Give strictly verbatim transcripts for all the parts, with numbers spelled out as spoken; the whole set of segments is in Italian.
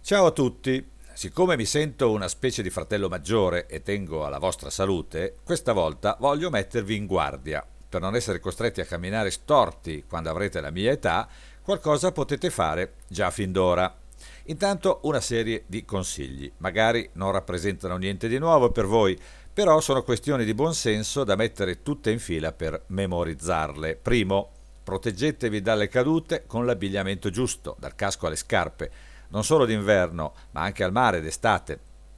Ciao a tutti! Siccome mi sento una specie di fratello maggiore e tengo alla vostra salute, questa volta voglio mettervi in guardia. Per non essere costretti a camminare storti quando avrete la mia età, qualcosa potete fare già fin d'ora. Intanto una serie di consigli. Magari non rappresentano niente di nuovo per voi, però sono questioni di buon senso da mettere tutte in fila per memorizzarle. Primo, proteggetevi dalle cadute con l'abbigliamento giusto, dal casco alle scarpe, non solo d'inverno, ma anche al mare d'estate.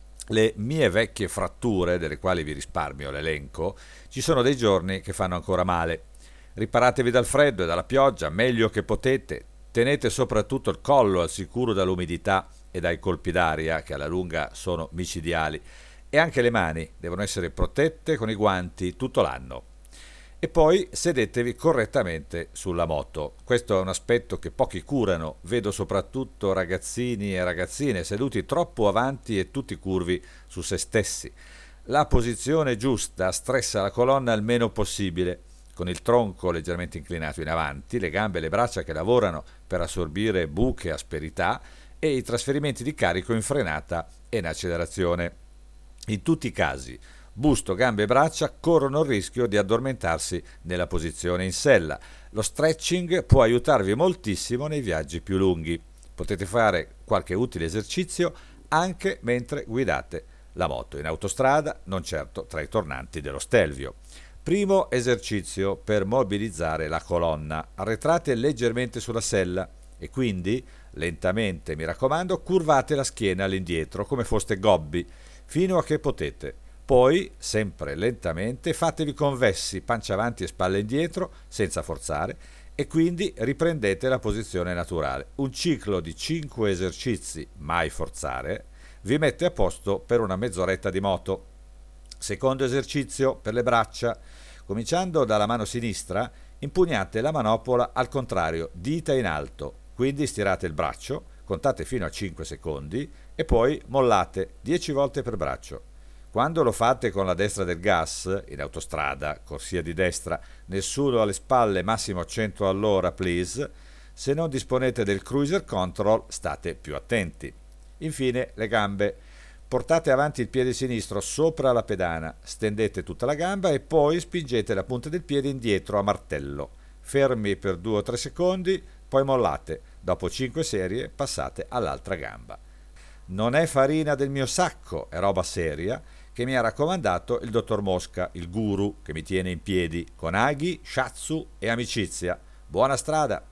Le mie vecchie fratture, delle quali vi risparmio l'elenco, ci sono dei giorni che fanno ancora male. Riparatevi dal freddo e dalla pioggia meglio che potete. Tenete soprattutto il collo al sicuro dall'umidità e dai colpi d'aria, che alla lunga sono micidiali. E anche le mani devono essere protette con i guanti tutto l'anno. E poi sedetevi correttamente sulla moto. Questo è un aspetto che pochi curano. Vedo soprattutto ragazzini e ragazzine seduti troppo avanti e tutti curvi su se stessi. La posizione giusta stressa la colonna il meno possibile, con il tronco leggermente inclinato in avanti, le gambe e le braccia che lavorano per assorbire buche e asperità e i trasferimenti di carico in frenata e in accelerazione. In tutti i casi, busto, gambe e braccia corrono il rischio di addormentarsi nella posizione in sella. Lo stretching può aiutarvi moltissimo nei viaggi più lunghi. Potete fare qualche utile esercizio anche mentre guidate la moto in autostrada, non certo tra i tornanti dello Stelvio. Primo esercizio per mobilizzare la colonna. Arretrate leggermente sulla sella e quindi, lentamente, mi raccomando, curvate la schiena all'indietro come foste gobbi, fino a che potete. Poi, sempre lentamente, fatevi convessi, pancia avanti e spalle indietro, senza forzare, e quindi riprendete la posizione naturale. Un ciclo di cinque esercizi, mai forzare, vi mette a posto per una mezz'oretta di moto. Secondo esercizio per le braccia. Cominciando dalla mano sinistra, impugnate la manopola al contrario, dita in alto, quindi stirate il braccio, contate fino a cinque secondi e poi mollate dieci volte per braccio. Quando lo fate con la destra del gas, in autostrada, corsia di destra, nessuno alle spalle, massimo cento all'ora, please. Se non disponete del cruiser control, state più attenti. Infine, le gambe. Portate avanti il piede sinistro sopra la pedana, stendete tutta la gamba e poi spingete la punta del piede indietro a martello. Fermi per due o tre secondi, poi mollate. Dopo cinque serie passate all'altra gamba. Non è farina del mio sacco, è roba seria, che mi ha raccomandato il dottor Mosca, il guru che mi tiene in piedi, con aghi, shiatsu e amicizia. Buona strada!